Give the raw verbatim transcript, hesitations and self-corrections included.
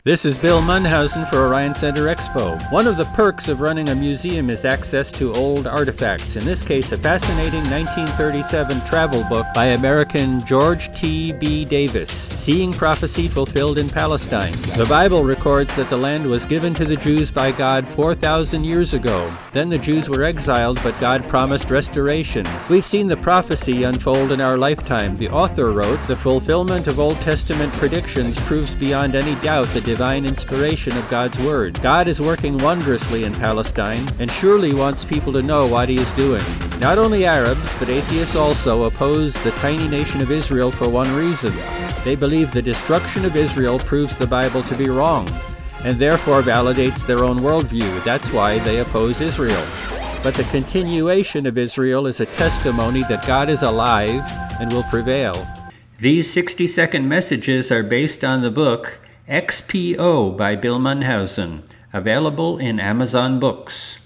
This is Bill Munhausen for Orion Center Expo. One of the perks of running a museum is access to old artifacts, in this case a fascinating nineteen thirty-seven travel book by American George T B Davis, Seeing Prophecy Fulfilled in Palestine. The Bible records that the land was given to the Jews by God four thousand years ago. Then the Jews were exiled, but God promised restoration. We've seen the prophecy unfold in our lifetime. The author wrote, "The fulfillment of Old Testament predictions proves beyond any doubt the divine inspiration of God's Word. God is working wondrously in Palestine and surely wants people to know what He is doing." Not only Arabs, but atheists also oppose the tiny nation of Israel for one reason. They believe the destruction of Israel proves the Bible to be wrong, and therefore validates their own worldview. That's why they oppose Israel. But the continuation of Israel is a testimony that God is alive and will prevail. These sixty-second messages are based on the book X P O by Bill Munhausen, available in Amazon Books.